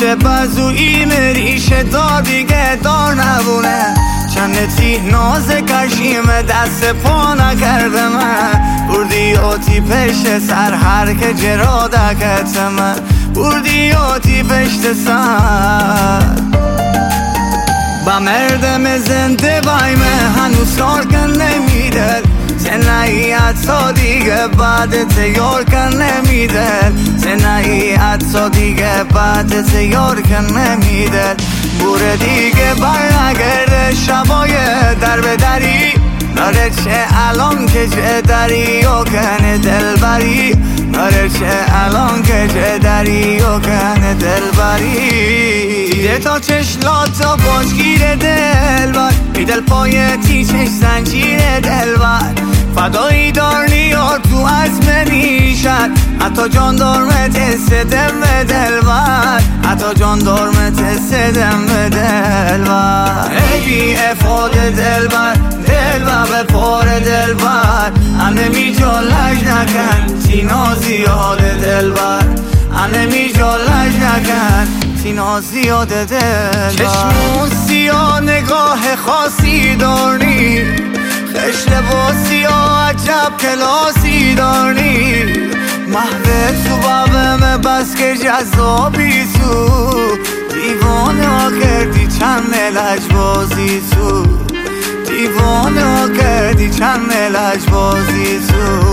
میشه بزویی میریشه دار دیگه دار نبونه چندتی ناز کشیم دست پا نکرده من بردی آتی پشت سر هر که جرا دکت من بردی آتی پشت سر با مردم زنده بایمه هنوز کار کن نمیده زنایی حتی دیگه بعد تیار کن نمیده زنایی حتی دیگه بعد تیار کن نمیده بوره دیگه برنگرده شبای در به دری ناره چه الان که چه دری و کنه دل بری ناره چه الان که چه دری و کنه دل بری دیده تا چشلات تا باشگیر دل بر بی دل پای تیچش زنجیر دل بر فدایی دار نیار تو عزم نیشد حتی جان دارمت سدم به دل بر حتی جان دارمت سدم به دل بر ای بی افاد دل بر دل بر به پار دل بر انمی جالش نکن سینا زیاد دل بر انمی جالش نکن سینا زیاد دل بر چشمون سیاه نگاه خاصی دارنی خش لباسی ها عجب کلاسی دارنی محوه تو بابم بس که جذابی تو دیوانه ها کردی چند ملج بازی تو دیوانه ها کردی چند ملج بازی تو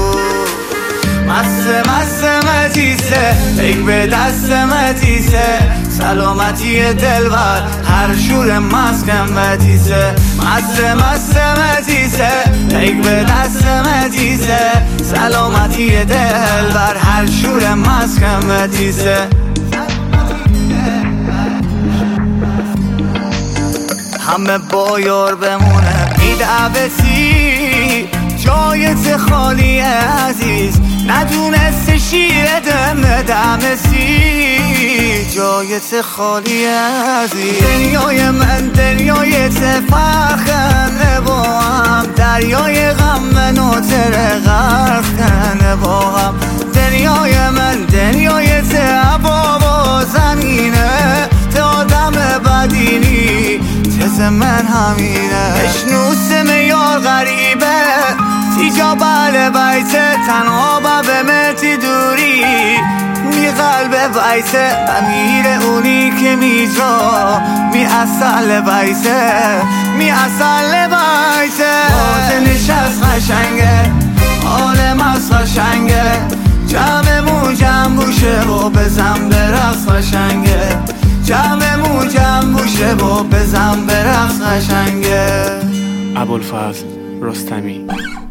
مسته متیسه یک به دست متیسه سلامتی دلبر هر شور مسکن متیسه مسته متیسه یک به دست متیسه سلامتی دلبر هر شور مسکن متیسه همه با یار بمونه بی‌دعوتی جایت خالیه عزیز ندونست شیر دم دمسی جایت خالی عزیز دنیای من دنیای تفخنه با هم دریای غم منو تر غرق کنه با هم دنیای من دنیای تبا با زمینه تا آدم بدینی تز من همینه اشنوس میار غریبه تیجا بله بیته تنها به متی دوری می قلب بیته و میره اونی که میجا می اصل بیته می اصل بیته بازنش از قشنگه عالم از قشنگه جمعمون جمع بوشه و بزن برقص قشنگه جمعمون جمع بوشه و بزن برقص قشنگه ابوالفضل رستمی